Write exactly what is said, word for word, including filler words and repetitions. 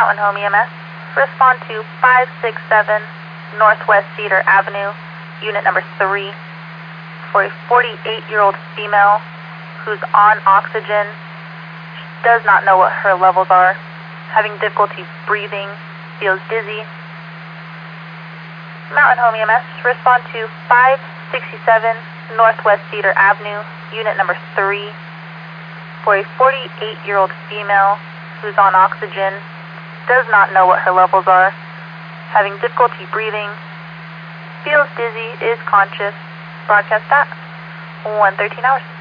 Mountain Home E M S. Respond to five six seven Northwest Cedar Avenue, unit number three, for a forty-eight-year-old female who's on oxygen. She does not know what her levels are, having difficulty breathing, feels dizzy. Mountain Home E M S, respond to five sixty-seven Northwest Cedar Avenue, unit number three, for a forty-eight-year-old female who's on oxygen, does not know what her levels are, having difficulty breathing, feels dizzy, is conscious. Broadcast at one thirteen hours.